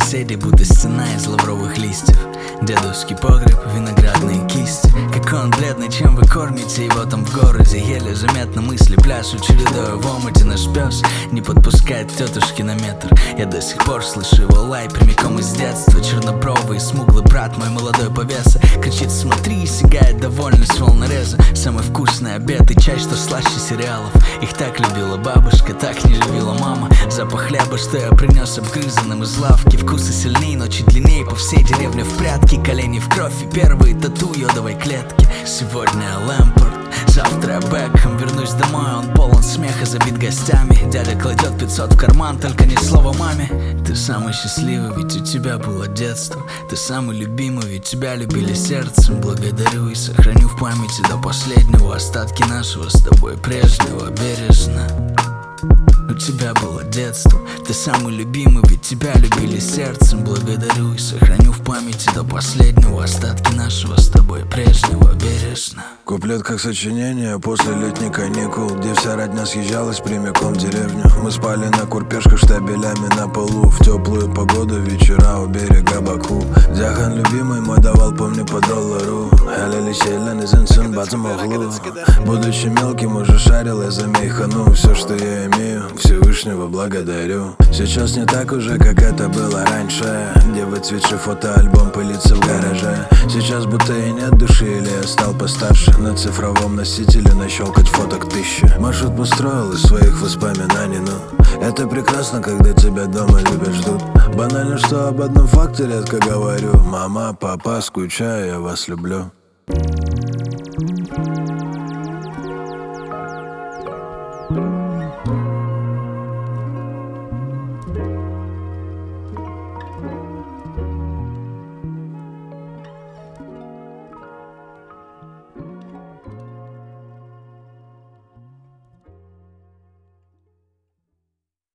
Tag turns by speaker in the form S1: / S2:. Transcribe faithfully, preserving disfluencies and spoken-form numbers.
S1: соседей, будто стена из лавровых листьев. Дедовский погреб, виноградные кисти. Какой он бледный, чем вы кормите его там в городе. Еле заметно мысли пляшут чередой в омуте. Наш пес не подпускает тетушки на метр. Я до сих пор слышу его лай прямиком из детства. Чернобровый, смуглый брат мой молодой повеса кричит: смотри, и сигает довольный с волнореза. Самый вкусный обед и чай, что слаще сериалов. Их так любила бабушка, так не любила мама. Запах хлеба, что я принес обгрызанным из лавки. Вкусы сильней, но чуть длинней, по всей деревне в прятки. Колени в кровь и первые тату йодовой клетки. Сегодня Лэмпорт, завтра я Бекхэм. Вернусь домой, он полон смеха, забит гостями. Дядя кладет пятьсот в карман, только ни слова маме. Ты самый счастливый, ведь у тебя было детство. Ты самый любимый, ведь тебя любили сердцем. Благодарю и сохраню в памяти до последнего остатки нашего с тобой прежнего бережно. У тебя было детство, ты самый любимый, ведь тебя любили сердцем. Благодарю и сохраню в памяти до последнего остатки нашего с тобой прежнего бережно.
S2: Куплет как сочинение после летних каникул, где вся родня съезжалась прямиком в деревню. Мы спали на курпешках штабелями на полу. В теплую погоду вечера у берега Баку. Дяхан любимый мой давал, помню, по доллару. Будучи мелким, уже шарил я за мейхану. Все, что я имею, Всевышнего благодарю. Сейчас не так уже, как это было раньше, где выцветший фотоальбом пылится в гараже. Сейчас будто и нет души, или я стал постарше. На цифровом носителе нащелкать фоток тысячи. Маршрут построил из своих воспоминаний, ну это прекрасно, когда тебя дома любят, ждут. Банально, что об одном факте редко говорю. Мама, папа, скучаю, я вас люблю.